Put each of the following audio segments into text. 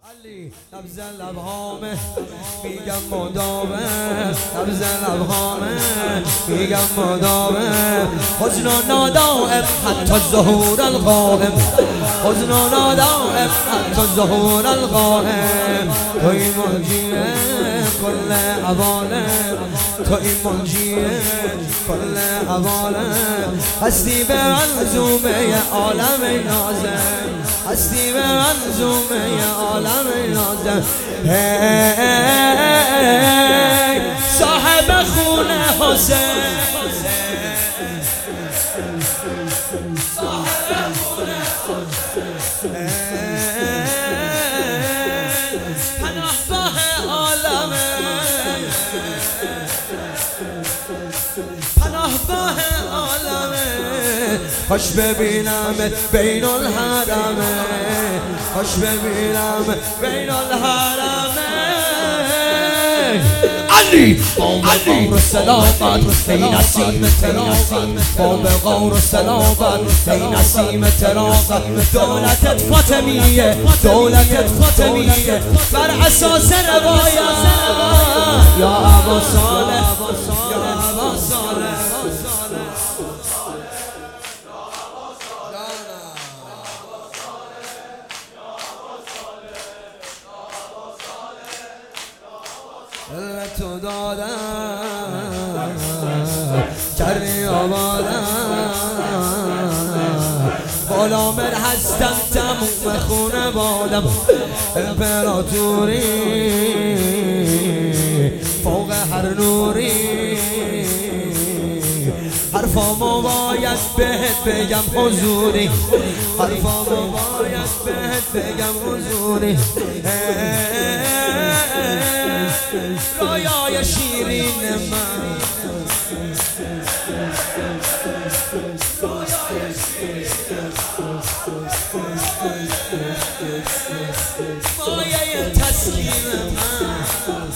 علی نبض لبهامه میگم مداوم، نبض لبهامه میگم مداوم. حزن و نادائم حتی ظهور القائم، حزن و نادائم حتی ظهور القائم. توی منجیه کل عوالم، توی منجیه کل عوالم. هستی به منظومه عالم نازم، هستی به منظومه عالم نازم. صاحب خونه حسین، صاحب خونه پناهگاه عالمه، پناهگاه عالمه. خوش ببینم بین الحرمه، خوش ببینم بین الحرمه. علی غور سلامت بی نسیم تراقت، باب غور سلامت بی نسیم تراقت. دولتت فاطمیه، دولتت فاطمیه بر اساس روایت. یا ابا صالح، یا ابا صالح، تو دادم کردی آبادم. غلامت هستم تموم خونه بادم، امپراتوری فوق هر نوری. حرفامو باید بهت بگم حضوری، حرفامو باید بهت بگم حضوری. رویای شیرین من، مایه تسکین من.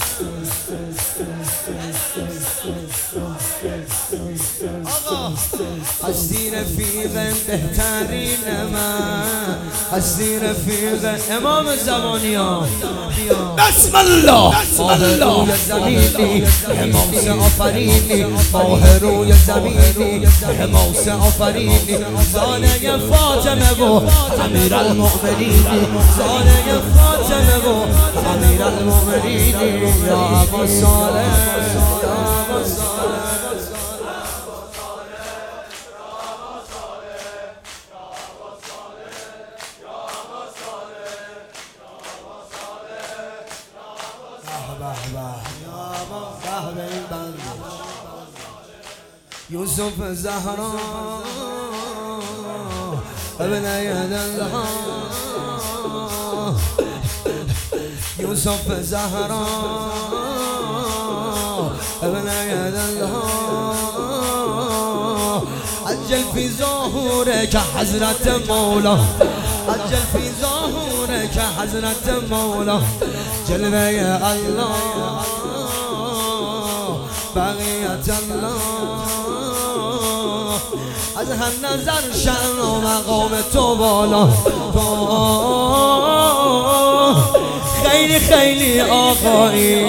آقا هستی رفیق بهترین من، هستی رفیق امام زمانیان. بسم الله بسم الله. زمینی حماس آفرینی، ماه روی زمینی حماس آفرینی. زانه فاطمه و امیر المؤمنین، زانه فاطمه و امیر المؤمنین. یا ابا صالح، یا ابا صالح. یوسف زهرا ابن یدالله، یوسف زهرا ابن یدالله. عجل فی ظهورک حضرت مولا، عجل فی ظهورک حضرت مولا. جلوه الله بقیت الله، از هر نظر شأن و مقام تو بالا. خیلی خیلی آقایی،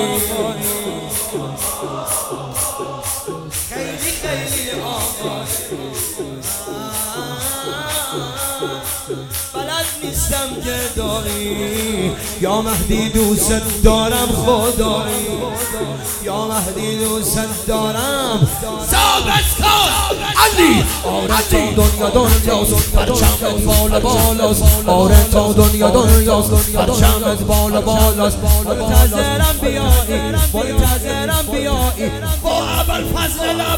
خیلی خیلی آقایی. بلد نیستم که داری، یا مهدی دوست دارم خدایی، یا مهدی دوست دارم. ثابت کن علی، آره تا دنیا دنیاست پرچمت بالا بالاست، آره تا دنیا دنیاست پرچمت بالا بالاست. منتظرم بیایی، منتظرم بیایی با ابوالفضل